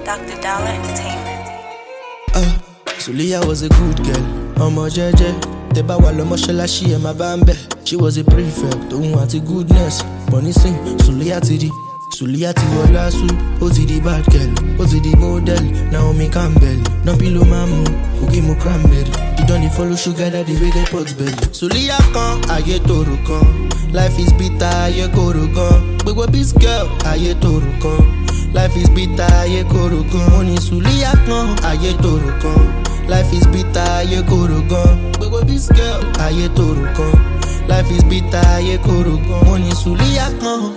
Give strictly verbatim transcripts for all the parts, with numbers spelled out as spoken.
Doctor Dollar Entertainment. Uh, Sulia was a good girl. Omo jeje. Teba wa lo mosalashi e ma bambe. She was a prefect. Don't want the goodness. Bonnie sing. Sulia ti di. Sulia ti wala su. O ti di bad girl. O ti di model. Naomi Campbell. No pillow mamu. Cookie mo cranberry. You don't follow sugar daddy wey get pot belly. Sulia kan aye toro kan. Life is bitter aye koro gan. Gbogbo bis girl aye toro kan. Life is bitter, aye koro gan. Money Sulia kan, aye toro kan. Life is bitter, aye koro gan. Gbogbo this girl, aye toro kan. Life is bitter, aye koro gan. Money Sulia kan.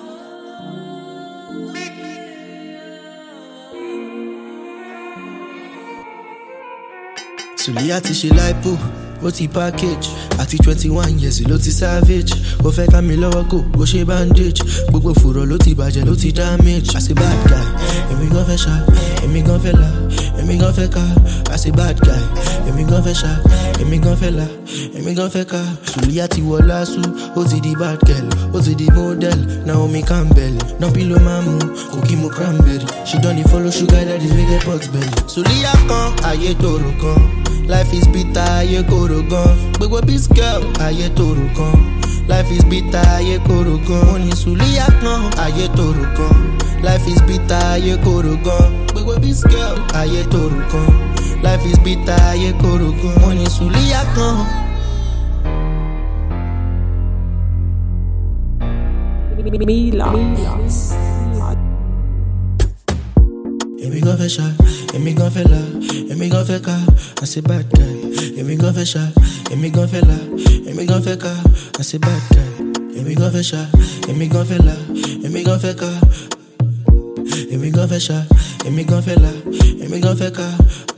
Sulia ti ṣe lipo, ó ti package. Àti twenty-one years ló ti savage. Ó fẹ́ ká mi lọ́wọ́ kò, ó ṣe bandage. Gbogbo fùrọ̀ ló ti bàjẹ́, ló ti damage. As a bad guy, èmi gan fẹ́ ṣá, èmi gan fẹ́ là, èmi gan fẹ́ ká. As a bad guy, èmi gan fẹ́ ṣá, èmi gan fẹ́ là, èmi gan fẹ́ ká. Sulia ti wọ lásù, ó ti di bad girl, ó ti di model. Naomi Campbell, no pillow mamu, cookie mo cranberry. She don dey follow sugar daddy wey get pot belly. Sulia kan, aye toro kan. Life is bitter, aye koro gan. Gbogbo bis girl, aye toro kan. Life is bitter, aye koro gan. Money Sulia kan, aye toro kan. Life is bitter, aye koro gan. Gbogbo bis girl, aye toro kan. Life is bitter, aye koro gan. Money Sulia kan. Milos. Èmi gan fẹ́ ṣá, èmi gan fẹ́ là, èmi gan fẹ́ ká. As a bad guy, èmi gan fẹ́ ṣá, èmi gan fẹ́ là, èmi gan fẹ́ ká. As a bad guy, èmi gan fẹ́ ṣá, èmi gan fẹ́ là, èmi gan fẹ́ ká. Èmi gan fẹ́ ṣá, èmi gan fẹ́ là, èmi gan fẹ́ ká.